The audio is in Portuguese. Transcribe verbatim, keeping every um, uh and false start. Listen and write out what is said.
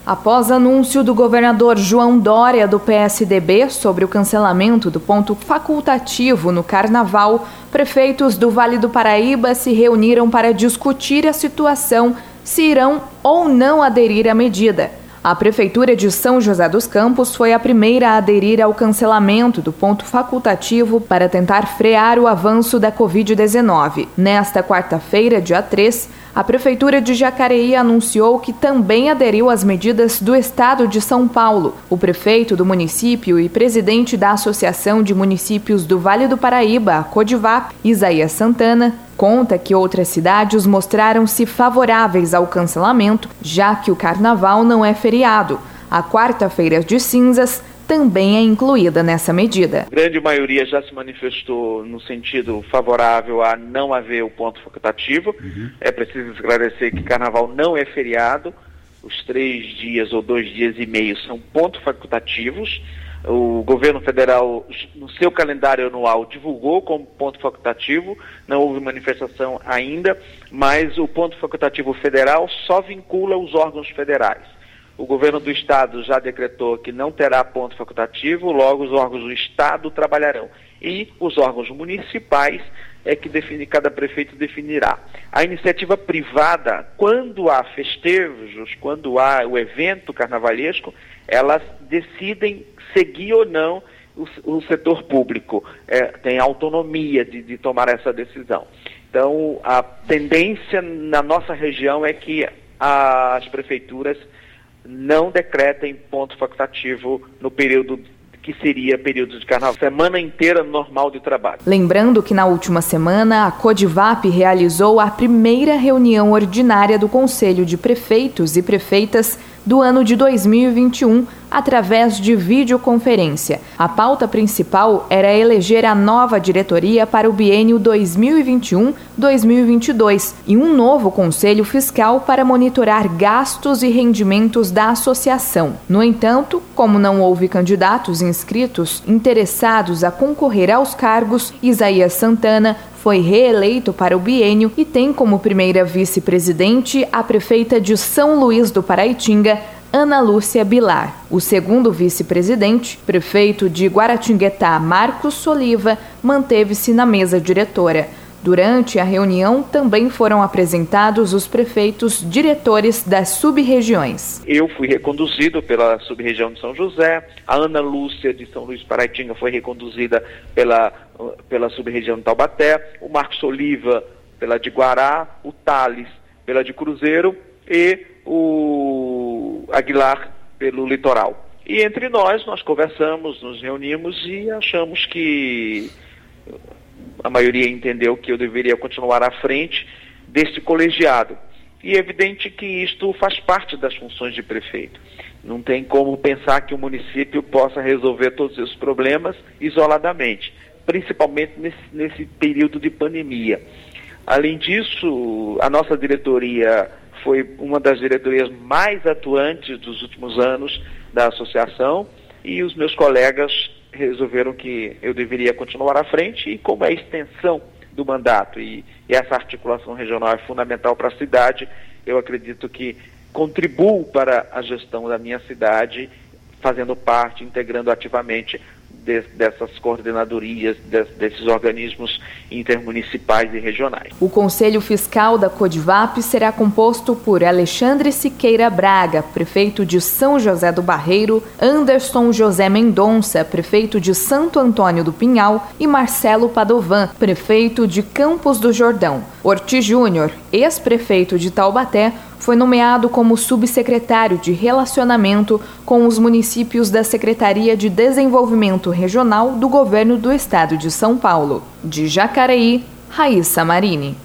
Após anúncio do governador João Dória, do P S D B, sobre o cancelamento do ponto facultativo no Carnaval, prefeitos do Vale do Paraíba se reuniram para discutir a situação, se irão ou não aderir à medida. A Prefeitura de São José dos Campos foi a primeira a aderir ao cancelamento do ponto facultativo para tentar frear o avanço da covid dezenove. Nesta quarta-feira, dia três, a Prefeitura de Jacareí anunciou que também aderiu às medidas do Estado de São Paulo. O prefeito do município e presidente da Associação de Municípios do Vale do Paraíba, a CODIVAP, Isaías Santana, conta que outras cidades mostraram-se favoráveis ao cancelamento, já que o Carnaval não é feriado. A quarta-feira de cinzas também é incluída nessa medida. A grande maioria já se manifestou no sentido favorável a não haver o ponto facultativo. Uhum. É preciso esclarecer que Carnaval não é feriado. Os três dias ou dois dias e meio são pontos facultativos. O governo federal, no seu calendário anual, divulgou como ponto facultativo, não houve manifestação ainda, mas o ponto facultativo federal só vincula os órgãos federais. O governo do estado já decretou que não terá ponto facultativo, logo os órgãos do estado trabalharão. E os órgãos municipais é que define, cada prefeito definirá. A iniciativa privada, quando há festejos, quando há o evento carnavalesco, elas decidem seguir ou não o, o setor público. É, tem autonomia de, de tomar essa decisão. Então, a tendência na nossa região é que as prefeituras não decretem ponto facultativo no período que seria período de carnaval, semana inteira normal de trabalho. Lembrando que na última semana a CODIVAP realizou a primeira reunião ordinária do Conselho de Prefeitos e Prefeitas do ano de dois mil e vinte e um, através de videoconferência. A pauta principal era eleger a nova diretoria para o biênio dois mil e vinte e um a dois mil e vinte e dois e um novo conselho fiscal para monitorar gastos e rendimentos da associação. No entanto, como não houve candidatos inscritos interessados a concorrer aos cargos, Isaías Santana foi reeleito para o biênio e tem como primeira vice-presidente a prefeita de São Luís do Paraitinga, Ana Lúcia Bilar. O segundo vice-presidente, prefeito de Guaratinguetá, Marcos Soliva, manteve-se na mesa diretora. Durante a reunião, também foram apresentados os prefeitos diretores das sub-regiões. Eu fui reconduzido pela sub-região de São José, a Ana Lúcia de São Luís Paraitinga foi reconduzida pela, pela sub-região de Taubaté, o Marcos Soliva pela de Guará, o Thales pela de Cruzeiro e o Aguilar pelo litoral. E entre nós, nós conversamos, nos reunimos e achamos que a maioria entendeu que eu deveria continuar à frente deste colegiado. E é evidente que isto faz parte das funções de prefeito. Não tem como pensar que o município possa resolver todos os problemas isoladamente, principalmente nesse, nesse período de pandemia. Além disso, a nossa diretoria foi uma das diretorias mais atuantes dos últimos anos da associação e os meus colegas resolveram que eu deveria continuar à frente e como é a extensão do mandato e, e essa articulação regional é fundamental para a cidade, eu acredito que contribuo para a gestão da minha cidade, fazendo parte, integrando ativamente de, dessas coordenadorias, de, desses organismos intermunicipais e regionais. O Conselho Fiscal da CODIVAP será composto por Alexandre Siqueira Braga, prefeito de São José do Barreiro, Anderson José Mendonça, prefeito de Santo Antônio do Pinhal e Marcelo Padovan, prefeito de Campos do Jordão. Ortiz Júnior, ex-prefeito de Taubaté, foi nomeado como subsecretário de Relacionamento com os municípios da Secretaria de Desenvolvimento Regional do Governo do Estado de São Paulo. De Jacareí, Raíssa Marini.